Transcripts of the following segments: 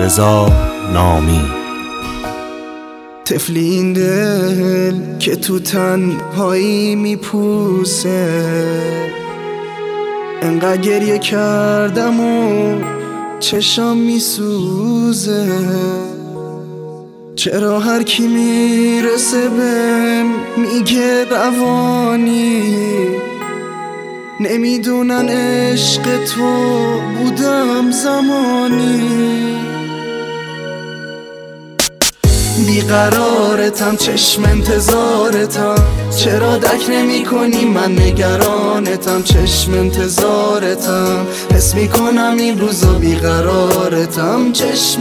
رضا نامی. طفلی این دل که تو تنهایی میپوسه، انقدر گریه کردم و چشام میسوزه. چرا هر کی میرسه بهم میگه روانی، نمیدونن عشق تو بودم زمانی. بیقرارتم، چشم انتظارتم، چرا دک نمی کنی؟ من نگرانتم، چشم انتظارتم، حس میکنم این روزا بیقرارتم، چشم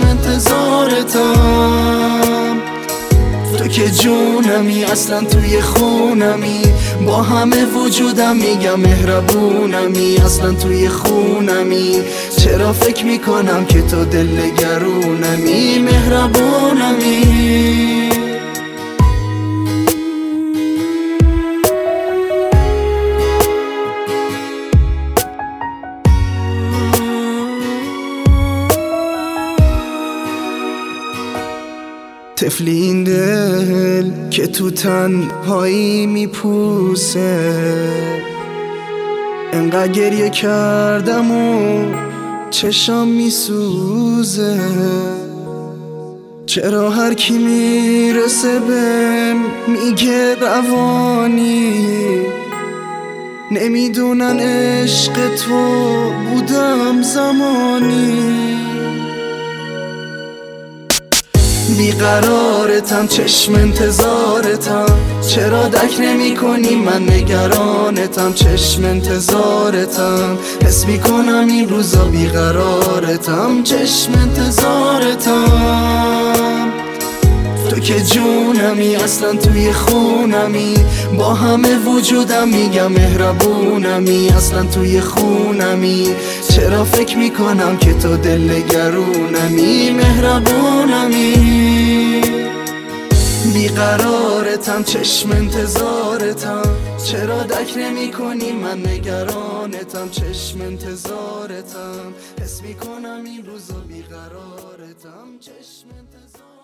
انتظارتم. تو که جونمی، اصلا توی خونمی، با همه وجودم میگم مهربونمی، اصلا توی خونمی. چرا فکر میکنم که تو دل نگرونمی، مهربونمی. طفلی این دل که تو تنهایی میپوسه، انقدر گریه کردم و چشام میسوزه. چرا هر کی میرسه بهم میگه روانی، نمیدونن عشق تو بودم زمانی. بیقرارتم، چشم انتظارتم، چرا دک نمی کنی؟ من نگرانتم، چشم انتظارتم، حس میکنم این روزا بیقرارتم، چشم انتظارتم. تو که جونمی، اصلا توی خونمی، با همه وجودم میگم مهربونمی، اصلا توی خونمی. چرا فکر میکنم که تو دل نگرونمی، مهربونمی. بیقرارتم، چشم انتظارتم، چرا دک نمی کنی؟ من نگرانتم، چشم انتظارتم، حس میکنم این روزا بیقرارتم، چشم انتظارتم.